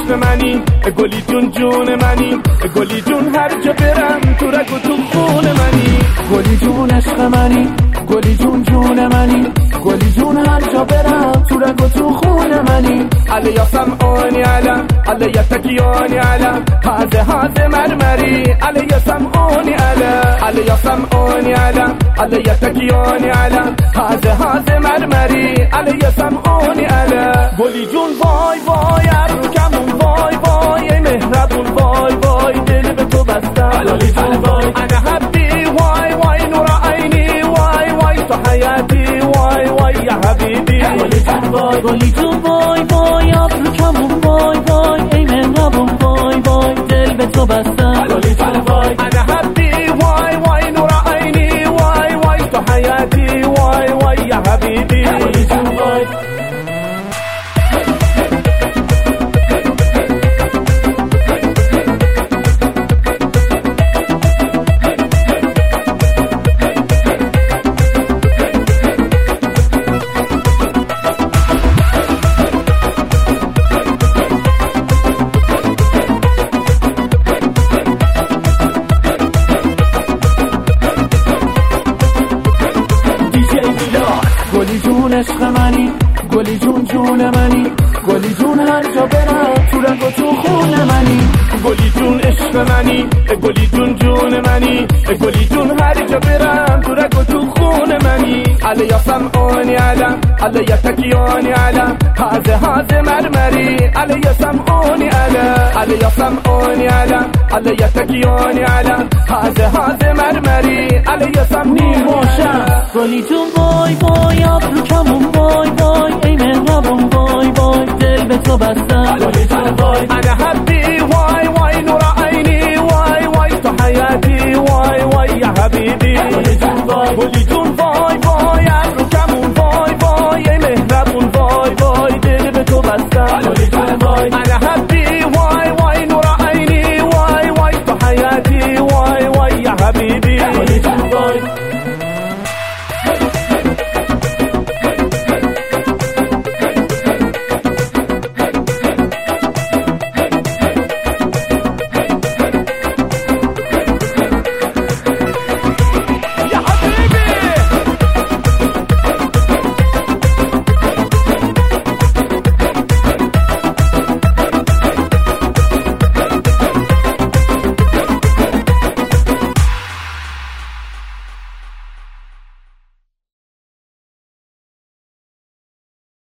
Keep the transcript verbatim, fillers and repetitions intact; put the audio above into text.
عشق منی گلی جون جون منی گلی جون هر جا برم تو رگ و تو خون منی گلی جون عشق منی گلی جون جون منی گلی جون هر جا برم تو رگ و تو خون منی علی یا سمعونی علم علی یا تکیانی علم هازه هازه مرمری علی یا سمعونی علم علی یا سمعونی علم علی یا تکیانی علم هازه هازه مرمری علی یا سمعونی علم گلی جون وای وای ارکمون وای وای ای مهربون وای وای دل به تو بستم علالی جون وای انا حبی وای وای نور عینی وای وای تو حیاتی وای وای یا حبیبی علالی جون وای گلی جون وای وای ابروکمون وای وای ای مهربون وای وای دل به تو بستم علالی جون وای انا حبی وای وای نور عینی وای وای تو حیاتی وای وای یا حبیبی علالی جون وای گلی جون عشق منی گلی جون جون منی گلی جون هر جا برم تو رگ و تو خون منی گلی جون عشق منی گلی جون جون منی گلی جون هر جا برم تو رگ و تو خون منی علی یا سمعونی علم علی یا تکیانی علم هازه هازه مرمری علی یا سمعونی علم علی یا سمعونی علم علی یا تکیانی علم هازه هازه مرمری علی یا سمعونی باشم گلی جون وای وای ابروکمون وای وای ای مهربون وای وای دل به تو بستم علالی جون وای انا حبی وای وای نور عینی وای وای تو حیاتی وای وای یا حبیبی علالی جون وای گلی جون وای وای ابروکمون وای وای ای مهربون وای وای دل به تو بستم علالی جون وای انا حبی وای وای نور عینی وای وای تو حیاتی وای وای یا حبیبی